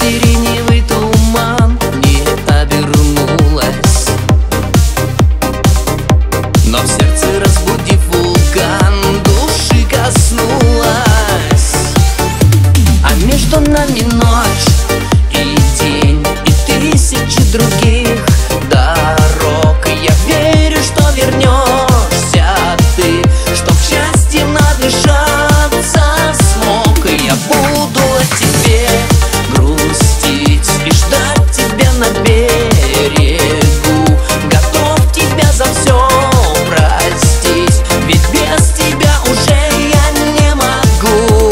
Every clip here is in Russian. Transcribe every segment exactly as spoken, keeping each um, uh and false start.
сиреневый туман не обернулась, но в сердце, разбудив вулкан, души коснулась. А между нами ночь и день, и тысячи других дорог. И я верю, что вернешься ты, чтоб счастьем надышаться смог. И я буду о тебе грустить и ждать тебя на берегу, готов тебя за все простить, ведь без тебя уже я не могу.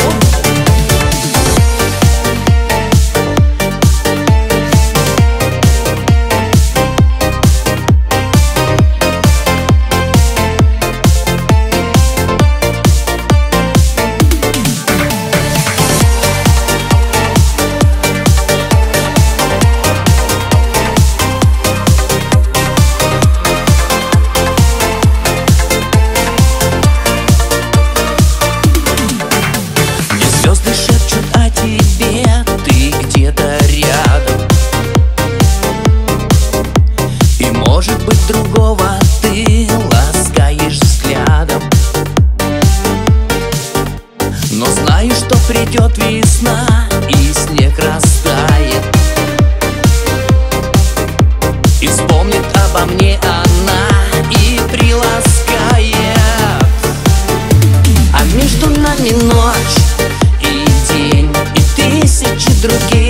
Звезды шепчут о тебе, ты где-то рядом, и, может быть, другого ты ласкаешь взглядом. Но знаю, что придет весна, и снег растает, и вспомнит обо мне она, и приласкает. А между нами ночь и день, и тысячи других